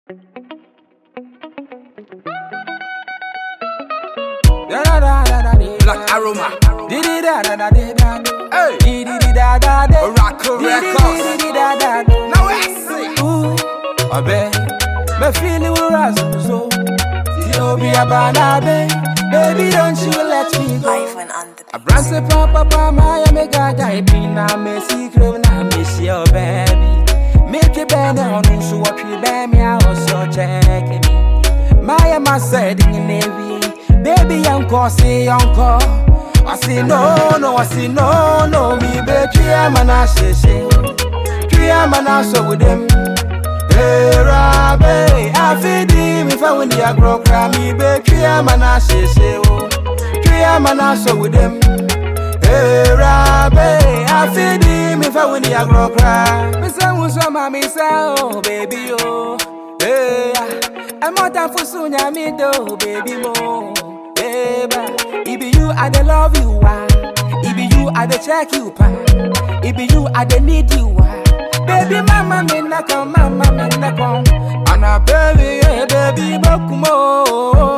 Black Aroma. Hey. Oracle Records. Now I see. I bet me feeling we're rising so. Baby, don't you let me go. Ivan on the I brand say papa, my mega die be na me secret na me see your baby. Make it better on so what you bear me I also check me. My said in navy, baby uncle say uncle. I say no, I say no, me baby I'm an assassin. I'm an so with them. Hey, Rabbi, I feed him if I win the agro cry me, baby, I'm an assassin. I'm an so with them. Hey, Rabbi, I feed him if I win the agro cry. Miss I was on my miss, oh, baby, oh. Hey, I'm more than for soon, I mean, though, baby, mo. Baby, it be you, I dey love you, it be you, I dey check you, it be you, I dey need you, baby, mama, me na come, and a baby, hey, baby, bokumo.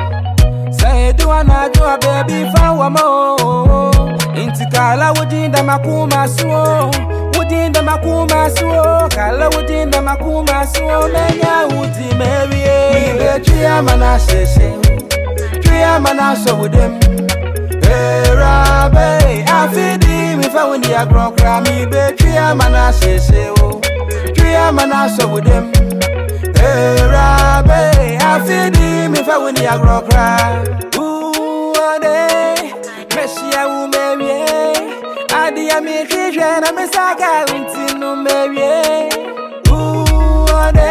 Say, do a baby, found more. Intikala, within the makuma so, within the makuma so, kala within the makuma so, menya, would marry, baby, I'm an assassin. I'm an asso with them. Hey, Rabbi, I feed him if I win the agro cry me, baby, I'm an assassin. I'm an asso with them. Hey, Rabbi, I feed him if I win the agro cry. Ooh, ade, Messia will marry. Adi, I make it, and I'm a saga, no marry. Ooh,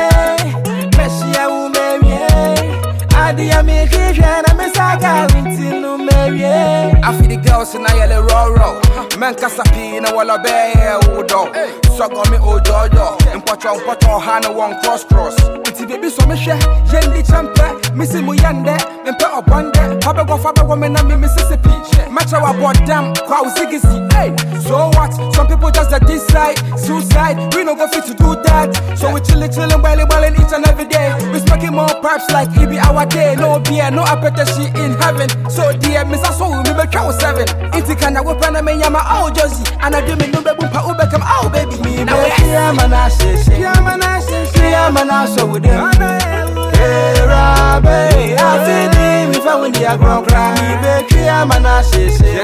ade, Messia will marry. Adi, I make it, and I'm a saga, no marry. I feel the girls in a yellow row. Men casapi in a walla bear, Udo. So got me, oh, Jojo. And Pocho, Hana one cross. It's a baby, so me share, Yendi Champa, Missy Muyande, and Pet up one day. Papa go for woman and me, Mississippi. Match our board damn, crowd ziggy. Hey, so what? Some people just at this side, suicide. We no go fit to do that. So we chillin', ballin' each and every day. We smoking more pipes like it be our day. No beer, no appetite in heaven. So dear, Miss Asso, we make cow 7. It's the kind of weapon I mean, Yama, oh, Josie. And I do me no baby, Uber come out, baby. Now I'm an assassin. I'm an asso with them. Hey, Rabbi, I feed him if I win the agro cry me, baby, I'm an assassin.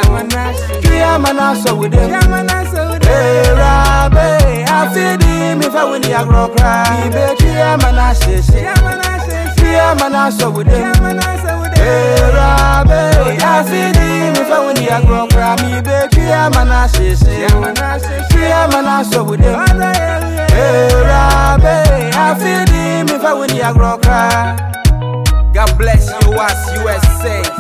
I'm an asso with them. Hey, Rabbi, I feed him if I win the agro cry me, baby, I'm an assassin. I'm an asso with them. Hey, Rabbi, I feed him if I win the agro cry me, baby, I'm an assassin. I'm an asso with them. Hey, Rabbi, I feed him if I win the agro cry. God bless you, as USA.